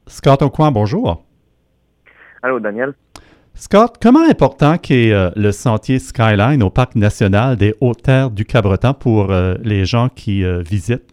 Scott Aucoin, bonjour. Allô, Daniel. Scott, comment important qu'est le sentier Skyline au Parc national des Hautes-Terres du Cabreton pour les gens qui visitent?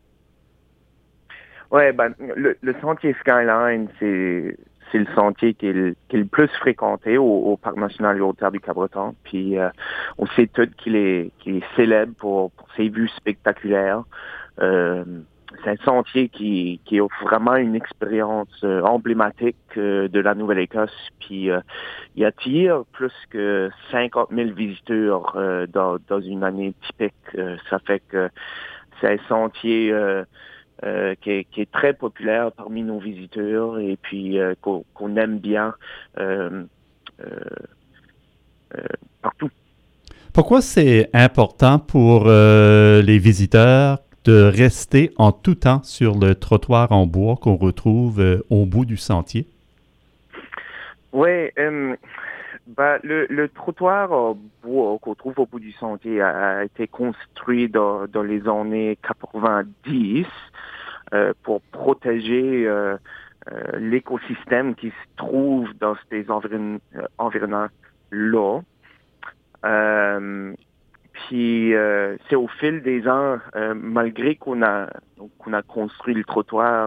Ouais, ben, le sentier Skyline, c'est le sentier qui est le plus fréquenté au Parc national des Hautes-Terres du Cabreton. Puis, on sait tous qu'il est célèbre pour ses vues spectaculaires. Euh, c'est un sentier qui offre vraiment une expérience emblématique de la Nouvelle-Écosse. Puis, il attire plus que 50 000 visiteurs dans une année typique. Ça fait que c'est un sentier qui est très populaire parmi nos visiteurs et puis qu'on aime bien euh, euh, euh, partout. Pourquoi c'est important pour les visiteurs de rester en tout temps sur le trottoir en bois qu'on retrouve au bout du sentier? Oui, le trottoir en bois qu'on trouve au bout du sentier a été construit dans les années 90 pour protéger l'écosystème qui se trouve dans ces environnements-là. Euh, Puis c'est au fil des ans, malgré qu'on a construit le trottoir,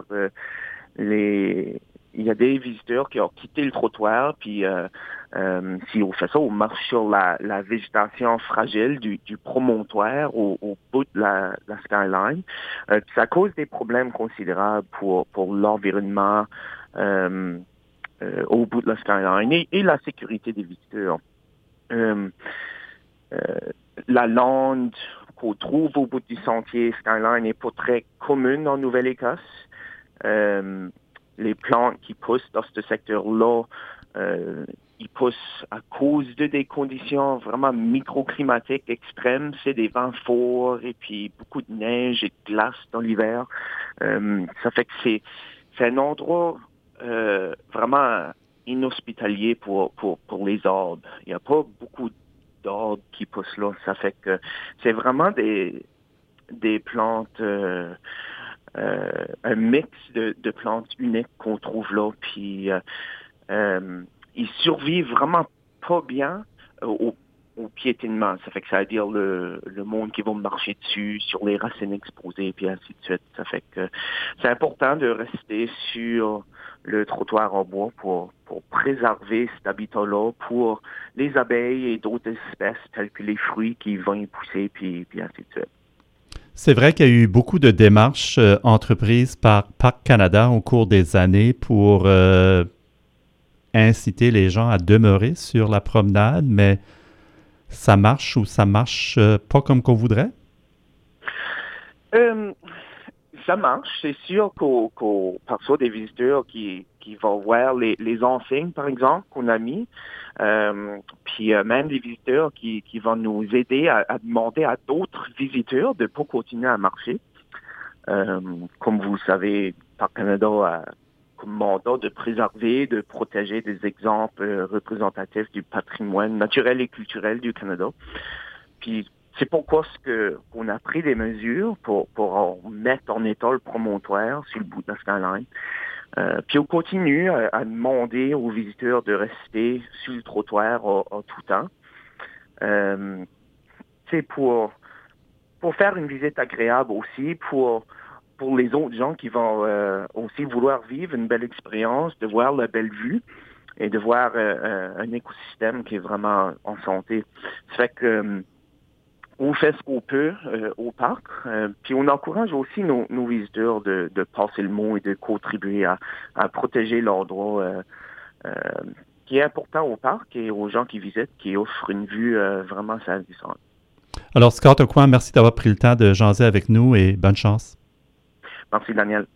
il y a des visiteurs qui ont quitté le trottoir, puis si on fait ça, on marche sur la végétation fragile du promontoire au bout de la skyline. Puis ça cause des problèmes considérables pour l'environnement au bout de la skyline et la sécurité des visiteurs. Euh, euh, la lande qu'on trouve au bout du sentier Skyline n'est pas très commune en Nouvelle-Écosse. Euh, les plantes qui poussent dans ce secteur-là, euh, ils poussent à cause de des conditions vraiment microclimatiques extrêmes. C'est des vents forts et puis beaucoup de neige et de glace dans l'hiver. Ça fait que c'est un endroit vraiment inhospitalier pour les arbres. Il n'y a pas beaucoup d'arbres qui poussent là. Ça fait que c'est vraiment des plantes, un mix de plantes uniques qu'on trouve là. Puis ils survivent vraiment pas bien au piétinement. Ça fait que ça veut dire le monde qui va marcher dessus, sur les racines exposées, puis ainsi de suite. Ça fait que c'est important de rester sur le trottoir en bois pour préserver cet habitat-là pour les abeilles et d'autres espèces telles que les fruits qui vont y pousser, puis ainsi de suite. C'est vrai qu'il y a eu beaucoup de démarches entreprises par Parc Canada au cours des années pour inciter les gens à demeurer sur la promenade, mais ça marche ou ça marche pas comme qu'on voudrait? Euh, Ça marche. C'est sûr qu'on parfois des visiteurs qui vont voir les enseignes, par exemple, qu'on a mis. Puis même des visiteurs qui vont nous aider à demander à d'autres visiteurs de ne pas continuer à marcher. Euh, Comme vous le savez, Parc Canada a comme mandat de préserver, de protéger des exemples représentatifs du patrimoine naturel et culturel du Canada. Puis c'est pourquoi qu'on a pris des mesures pour mettre en état le promontoire sur le bout de la skyline. Puis on continue à demander aux visiteurs de rester sur le trottoir en tout temps. C'est pour faire une visite agréable aussi, pour les autres gens qui vont aussi vouloir vivre une belle expérience, de voir la belle vue et de voir un écosystème qui est vraiment en santé. Ça fait que on fait ce qu'on peut au parc, puis on encourage aussi nos visiteurs de passer le mot et de contribuer à protéger l'endroit euh, qui est important au parc et aux gens qui visitent, qui offrent une vue vraiment saisissante. Alors, Scott Aucoin, merci d'avoir pris le temps de jaser avec nous et bonne chance. Merci, Daniel.